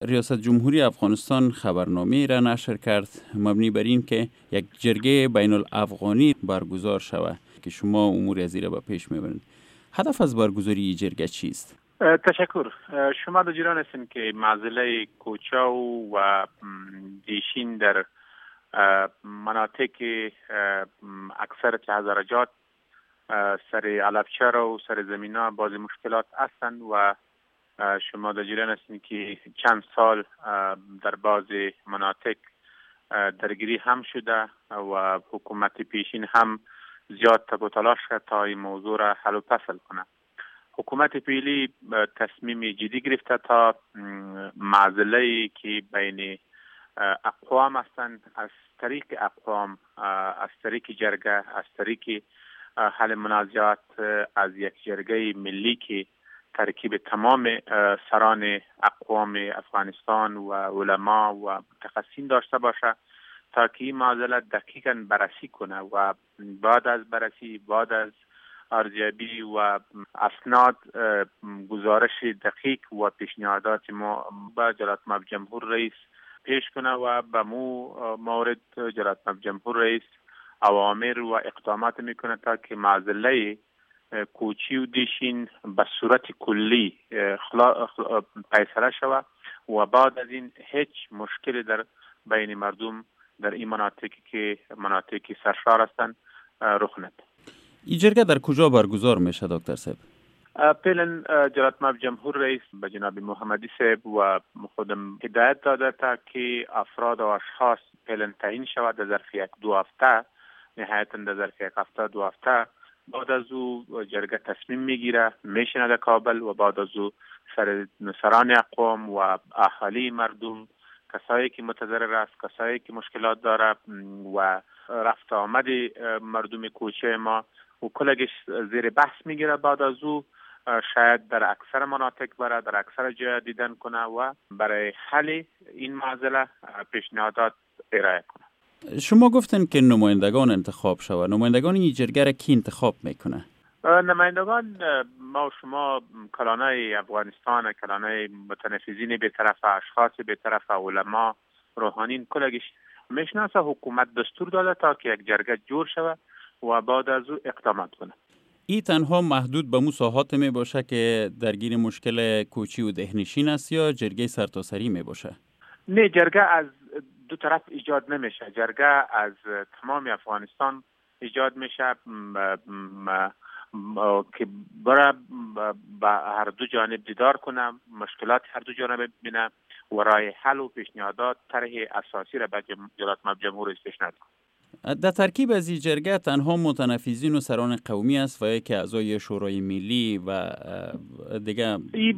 ریاست جمهوری افغانستان خبرنامه را نشر کرد مبنی بر این که یک جرگه بین الافغانی برگزار شود که شما امور از این را به پیش میبرید. هدف از برگزاری این جرگه چیست؟ تشکر. شما در جریان هستین که معضله کوچاو و دیشین در مناطق اکثر هزارجات سر علفچر و سر زمینا بعضی مشکلات هستند و شما در جریان هستین که چند سال در بعضی مناطق درگیری هم شده و حکومت پیشین هم زیاد تب و تلاش کرد تا این موضوع را حل و فصل کنه. حکومت پیلی تصمیم جدی گرفته تا معضله‌ای که بین اقوام هستند از طریق اقوام، از طریق جرگه، از طریق حل منازعات از یک جرگه ملی که ترکیب تمام سران اقوام افغانستان و علما و متخصصین داشته باشه تا که این معضله دقیقاً بررسی کنه و بعد از بررسی، بعد از ارزیابی و اسناد گزارش دقیق و پیشنهادات ما به جلالت مآب جمهور رئیس پیش کنه و به مو مورد جلالت مآب جمهور رئیس اوامر و اقدامات میکنه تا که معضله کوچی و دیشین به صورت کلی فیصله شود و بعد از این هیچ مشکلی در بین مردم در این مناطقی سرشار هستند رخ ندهد. این جرگه در کجا برگزار میشه دکتر صاحب؟ فعلا جلالت مآب جمهور رئیس به جناب محمدی صاحب و خودم هدایت داده تا که افراد و اشخاص فعلا تعیین شود در ظرف یک دو هفته، نهایتا در ظرف یک هفته دو هفته بعد از او جرگه تصمیم میگیره میشینه در کابل و بعد از او سران اقوام و اهالی مردم، کسایی که متضرر است، کسایی که مشکلات داره و رفت آمد مردم کوچه ما و کلگش زیر بحث میگیره. بعد از او شاید در اکثر مناطق برای در اکثر جای دیدن کنه و برای حل این معضله پیشنهادات ارائه کنه. شما گفتن که نمایندگان انتخاب شود. نمایندگان این جرگه را کی انتخاب میکنه؟ نمایندگان ما و شما کلانای افغانستان، کلانای متنفذین به طرف اشخاص، به طرف علما، روحانیین کلگش میشناسه. حکومت دستور داده تا که یک جرگه جور شود و بعد از او اقدامات کنه. این تنها محدود به مو ساحات می باشه که درگیر مشکل کوچی و دهنشین است یا جرگه سرتاسری می باشه؟ نه، جرگه از دو طرف ایجاد نمیشه. جرگه از تمام افغانستان ایجاد میشه که برای به هر دو جانب دیدار کنه، مشکلات هر دو جانب ببینه و راه حل و پیشنهادات طرح اساسی را به جلالت مآب جمهور پیشنهاد کنه. در ترکیب از این جرگه تنها متنفذین و سران قومی است و یک اعضای شورای ملی و دیگه ای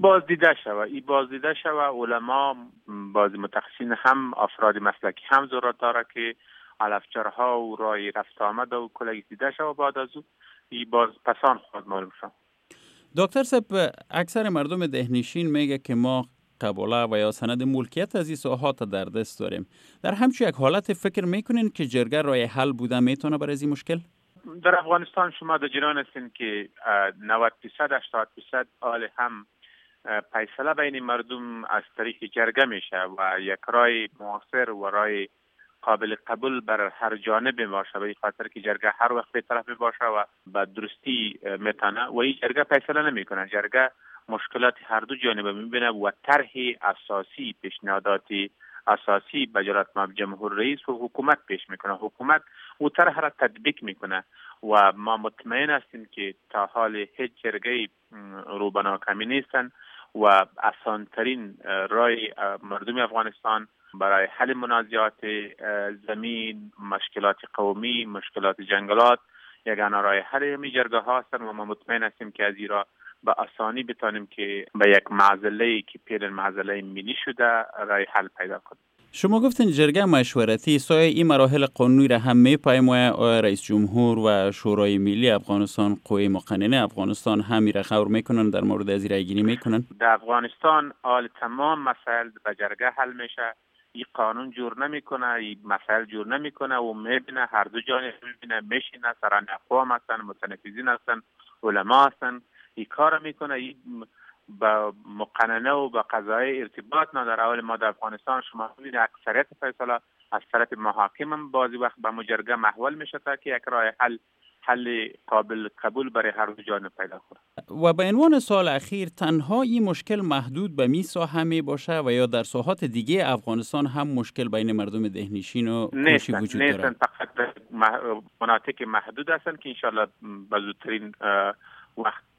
بازدیده شود علما، بعضی متخصصین هم افراد مسلکی هم ضرورت داره که علفچرها و راه رفت آمد و کلگی دیده شود. بعد از او ای باز پسان خود معلوم شد. دکتر صاحب، اکثر مردم دهنشین میگه که ما قبوله و یا سند ملکیت از این ساحات در دست داریم. در همچون یک حالت فکر میکنین که جرگه راه حل بوده میتونه برای این مشکل؟ در افغانستان شما در جریان هستین که 90% 80% حال هم فیصله بین مردم از طریق جرگه میشه و یک راه موثر و راه قابل قبول بر هر جانب باشه، به خاطر که جرگه هر وقت به طرف باشه و به درستی میتونه و این جرگه فیصله نمیکنه. جرگه مشکلات هر دو جانب میبینه و طرح اساسی، پیشنهادات اساسی به جلالت مآب جمهور رئیس و حکومت پیش میکنه. حکومت او طرح را تطبیق میکنه و ما مطمئن هستیم که تا حال هیچ جرگه روبنا کمی نیستن و آسان‌ترین راه مردم افغانستان برای حل منازعات زمین، مشکلات قومی، مشکلات جنگلات یگانه راه حل همین جرگه ها هستند و ما مطمئن هستیم که از این را به آسانی بتانیم که به یک معضله که پیرن معضله ملی شده راه حل پیدا کنیم. شما گفتین جرگه مشورتی سایه این مراحل قانونی را هم میپایماید. رئیس جمهور و شورای ملی افغانستان، قوه مقننه افغانستان هم را خبر میکنن در مورد از رای گیری میکنن؟ در افغانستان حال تمام مسائل به جرگه حل میشه. این قانون جور نمیکنه، این مسائل جور نمیکنه و میبینه هر دو جانب میبینه، میشینه، سران اقوام هستن، متنفذین هستن، علما هستن، این کار میکنه. این با مقننه و با قضای ارتباط نداره. اول ما در افغانستان شما می‌بینید اکثریت فیصله از طرف محاکم هم بعضی وقت به مجرگه محول میشه تا که یک راه حل قابل قبول برای هر دو جانب پیدا کنه. و به عنوان سوال اخیر، تنها این مشکل محدود به می ساحه می باشه و یا در ساحات دیگه افغانستان هم مشکل بین مردم دهنشین و کوشی وجود داره؟ نیستن، فقط مناطق محدود هستند که انشالله به زودترین وقت